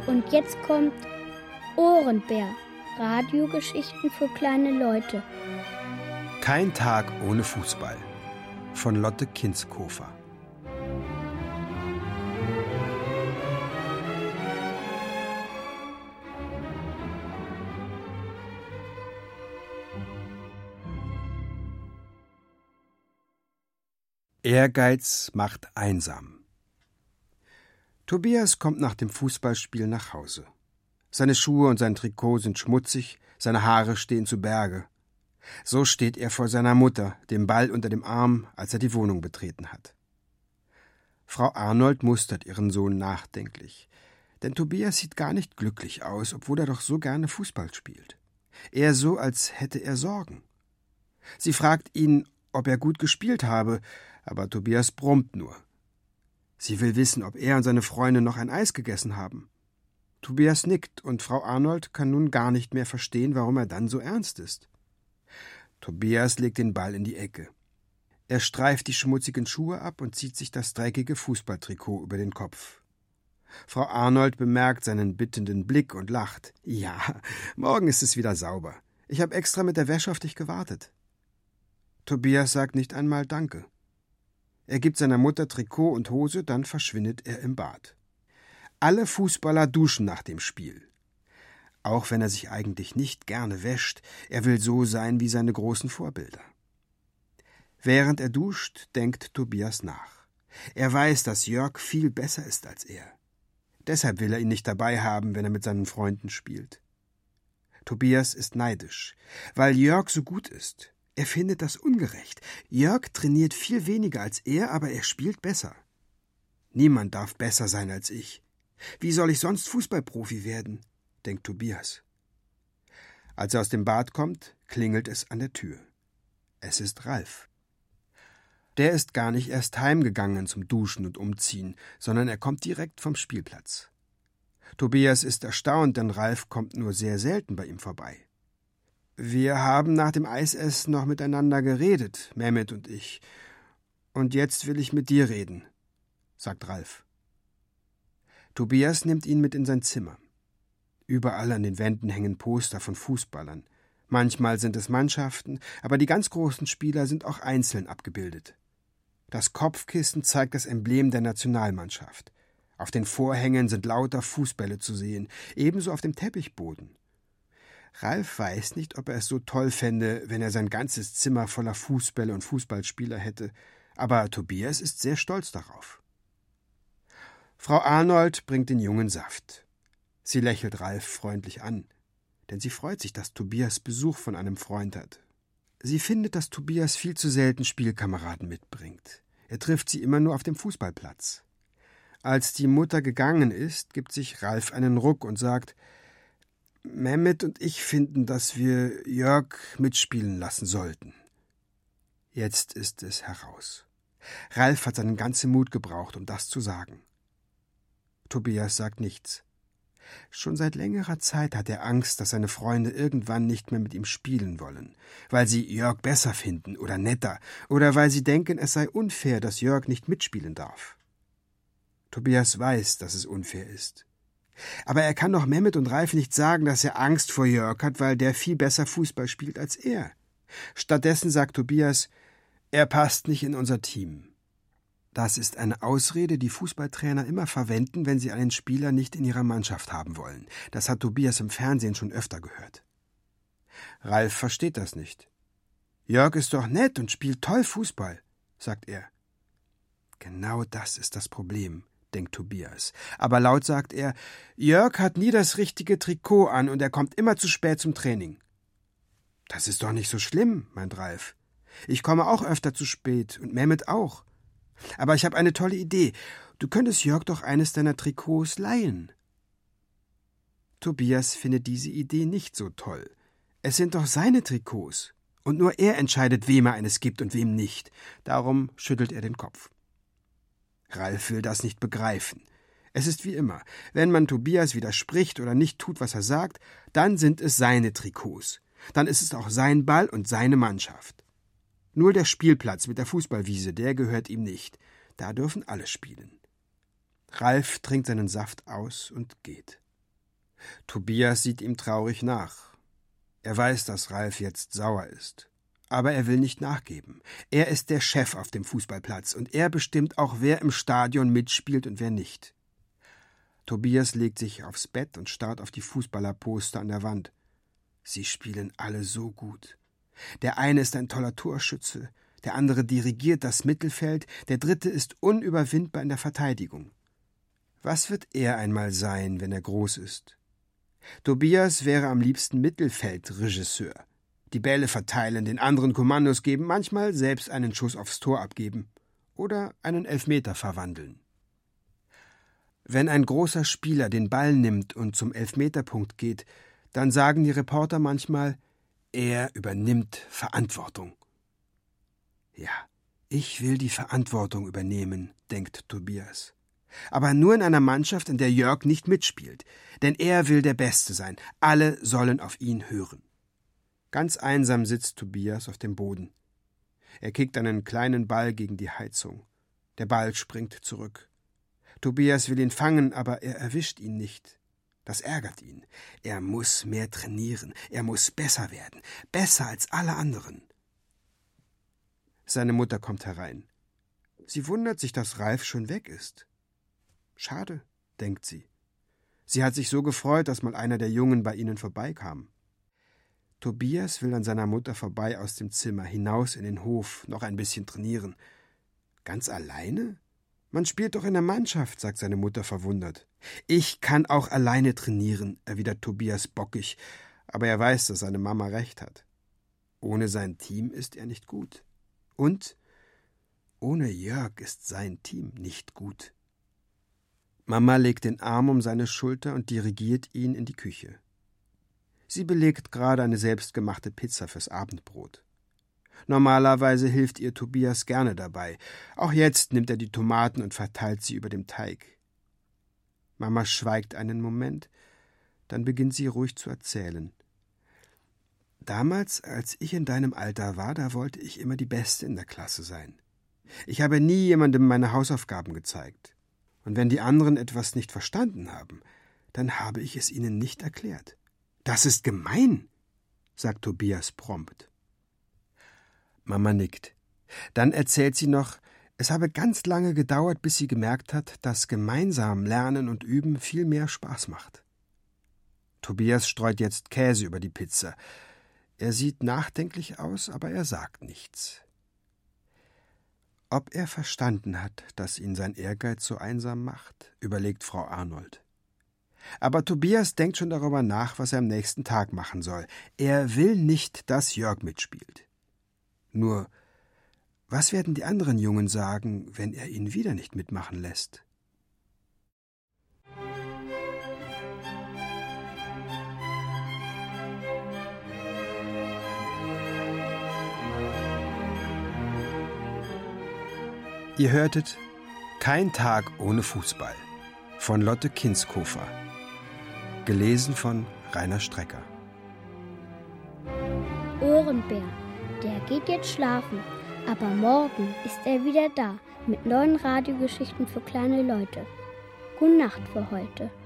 Und jetzt kommt Ohrenbär. Radiogeschichten für kleine Leute. Kein Tag ohne Fußball von Lotte Kinskofer. Ehrgeiz macht einsam. Tobias kommt nach dem Fußballspiel nach Hause. Seine Schuhe und sein Trikot sind schmutzig, seine Haare stehen zu Berge. So steht er vor seiner Mutter, dem Ball unter dem Arm, als er die Wohnung betreten hat. Frau Arnold mustert ihren Sohn nachdenklich, denn Tobias sieht gar nicht glücklich aus, obwohl er doch so gerne Fußball spielt. Eher so, als hätte er Sorgen. Sie fragt ihn, ob er gut gespielt habe, aber Tobias brummt nur. Sie will wissen, ob er und seine Freunde noch ein Eis gegessen haben. Tobias nickt, und Frau Arnold kann nun gar nicht mehr verstehen, warum er dann so ernst ist. Tobias legt den Ball in die Ecke. Er streift die schmutzigen Schuhe ab und zieht sich das dreckige Fußballtrikot über den Kopf. Frau Arnold bemerkt seinen bittenden Blick und lacht. »Ja, morgen ist es wieder sauber. Ich habe extra mit der Wäsche auf dich gewartet.« Tobias sagt nicht einmal Danke. Er gibt seiner Mutter Trikot und Hose, dann verschwindet er im Bad. Alle Fußballer duschen nach dem Spiel. Auch wenn er sich eigentlich nicht gerne wäscht, er will so sein wie seine großen Vorbilder. Während er duscht, denkt Tobias nach. Er weiß, dass Jörg viel besser ist als er. Deshalb will er ihn nicht dabei haben, wenn er mit seinen Freunden spielt. Tobias ist neidisch, weil Jörg so gut ist. Er findet das ungerecht. Jörg trainiert viel weniger als er, aber er spielt besser. Niemand darf besser sein als ich. Wie soll ich sonst Fußballprofi werden? Denkt Tobias. Als er aus dem Bad kommt, klingelt es an der Tür. Es ist Ralf. Der ist gar nicht erst heimgegangen zum Duschen und Umziehen, sondern er kommt direkt vom Spielplatz. Tobias ist erstaunt, denn Ralf kommt nur sehr selten bei ihm vorbei. »Wir haben nach dem Eisessen noch miteinander geredet, Mehmet und ich. Und jetzt will ich mit dir reden«, sagt Ralf. Tobias nimmt ihn mit in sein Zimmer. Überall an den Wänden hängen Poster von Fußballern. Manchmal sind es Mannschaften, aber die ganz großen Spieler sind auch einzeln abgebildet. Das Kopfkissen zeigt das Emblem der Nationalmannschaft. Auf den Vorhängen sind lauter Fußbälle zu sehen, ebenso auf dem Teppichboden. Ralf weiß nicht, ob er es so toll fände, wenn er sein ganzes Zimmer voller Fußbälle und Fußballspieler hätte, aber Tobias ist sehr stolz darauf. Frau Arnold bringt den Jungen Saft. Sie lächelt Ralf freundlich an, denn sie freut sich, dass Tobias Besuch von einem Freund hat. Sie findet, dass Tobias viel zu selten Spielkameraden mitbringt. Er trifft sie immer nur auf dem Fußballplatz. Als die Mutter gegangen ist, gibt sich Ralf einen Ruck und sagt: »Mehmet und ich finden, dass wir Jörg mitspielen lassen sollten.« Jetzt ist es heraus. Ralf hat seinen ganzen Mut gebraucht, um das zu sagen. Tobias sagt nichts. Schon seit längerer Zeit hat er Angst, dass seine Freunde irgendwann nicht mehr mit ihm spielen wollen, weil sie Jörg besser finden oder netter oder weil sie denken, es sei unfair, dass Jörg nicht mitspielen darf. Tobias weiß, dass es unfair ist. Aber er kann doch Mehmet und Ralf nicht sagen, dass er Angst vor Jörg hat, weil der viel besser Fußball spielt als er. Stattdessen sagt Tobias, er passt nicht in unser Team. Das ist eine Ausrede, die Fußballtrainer immer verwenden, wenn sie einen Spieler nicht in ihrer Mannschaft haben wollen. Das hat Tobias im Fernsehen schon öfter gehört. Ralf versteht das nicht. Jörg ist doch nett und spielt toll Fußball, sagt er. Genau das ist das Problem, denkt Tobias. Aber laut sagt er, Jörg hat nie das richtige Trikot an und er kommt immer zu spät zum Training. Das ist doch nicht so schlimm, meint Ralf. Ich komme auch öfter zu spät und Mehmet auch. Aber ich habe eine tolle Idee. Du könntest Jörg doch eines deiner Trikots leihen. Tobias findet diese Idee nicht so toll. Es sind doch seine Trikots. Und nur er entscheidet, wem er eines gibt und wem nicht. Darum schüttelt er den Kopf. Ralf will das nicht begreifen. Es ist wie immer. Wenn man Tobias widerspricht oder nicht tut, was er sagt, dann sind es seine Trikots. Dann ist es auch sein Ball und seine Mannschaft. Nur der Spielplatz mit der Fußballwiese, der gehört ihm nicht. Da dürfen alle spielen. Ralf trinkt seinen Saft aus und geht. Tobias sieht ihm traurig nach. Er weiß, dass Ralf jetzt sauer ist. Aber er will nicht nachgeben. Er ist der Chef auf dem Fußballplatz und er bestimmt auch, wer im Stadion mitspielt und wer nicht. Tobias legt sich aufs Bett und starrt auf die Fußballerposter an der Wand. Sie spielen alle so gut. Der eine ist ein toller Torschütze, der andere dirigiert das Mittelfeld, der dritte ist unüberwindbar in der Verteidigung. Was wird er einmal sein, wenn er groß ist? Tobias wäre am liebsten Mittelfeldregisseur. Die Bälle verteilen, den anderen Kommandos geben, manchmal selbst einen Schuss aufs Tor abgeben oder einen Elfmeter verwandeln. Wenn ein großer Spieler den Ball nimmt und zum Elfmeterpunkt geht, dann sagen die Reporter manchmal, er übernimmt Verantwortung. Ja, ich will die Verantwortung übernehmen, denkt Tobias. Aber nur in einer Mannschaft, in der Jörg nicht mitspielt. Denn er will der Beste sein. Alle sollen auf ihn hören. Ganz einsam sitzt Tobias auf dem Boden. Er kickt einen kleinen Ball gegen die Heizung. Der Ball springt zurück. Tobias will ihn fangen, aber er erwischt ihn nicht. Das ärgert ihn. Er muss mehr trainieren. Er muss besser werden. Besser als alle anderen. Seine Mutter kommt herein. Sie wundert sich, dass Ralf schon weg ist. Schade, denkt sie. Sie hat sich so gefreut, dass mal einer der Jungen bei ihnen vorbeikam. Tobias will an seiner Mutter vorbei aus dem Zimmer, hinaus in den Hof, noch ein bisschen trainieren. Ganz alleine? Man spielt doch in der Mannschaft, sagt seine Mutter verwundert. Ich kann auch alleine trainieren, erwidert Tobias bockig, aber er weiß, dass seine Mama recht hat. Ohne sein Team ist er nicht gut. Und ohne Jörg ist sein Team nicht gut. Mama legt den Arm um seine Schulter und dirigiert ihn in die Küche. Sie belegt gerade eine selbstgemachte Pizza fürs Abendbrot. Normalerweise hilft ihr Tobias gerne dabei. Auch jetzt nimmt er die Tomaten und verteilt sie über dem Teig. Mama schweigt einen Moment, dann beginnt sie ruhig zu erzählen. Damals, als ich in deinem Alter war, da wollte ich immer die Beste in der Klasse sein. Ich habe nie jemandem meine Hausaufgaben gezeigt. Und wenn die anderen etwas nicht verstanden haben, dann habe ich es ihnen nicht erklärt. Das ist gemein, sagt Tobias prompt. Mama nickt. Dann erzählt sie noch, es habe ganz lange gedauert, bis sie gemerkt hat, dass gemeinsam Lernen und Üben viel mehr Spaß macht. Tobias streut jetzt Käse über die Pizza. Er sieht nachdenklich aus, aber er sagt nichts. Ob er verstanden hat, dass ihn sein Ehrgeiz so einsam macht, überlegt Frau Arnold. Aber Tobias denkt schon darüber nach, was er am nächsten Tag machen soll. Er will nicht, dass Jörg mitspielt. Nur, was werden die anderen Jungen sagen, wenn er ihn wieder nicht mitmachen lässt? Ihr hörtet Kein Tag ohne Fußball von Lotte Kinskofer. Gelesen von Rainer Strecker. Ohrenbär, der geht jetzt schlafen, aber morgen ist er wieder da mit neuen Radiogeschichten für kleine Leute. Gute Nacht für heute.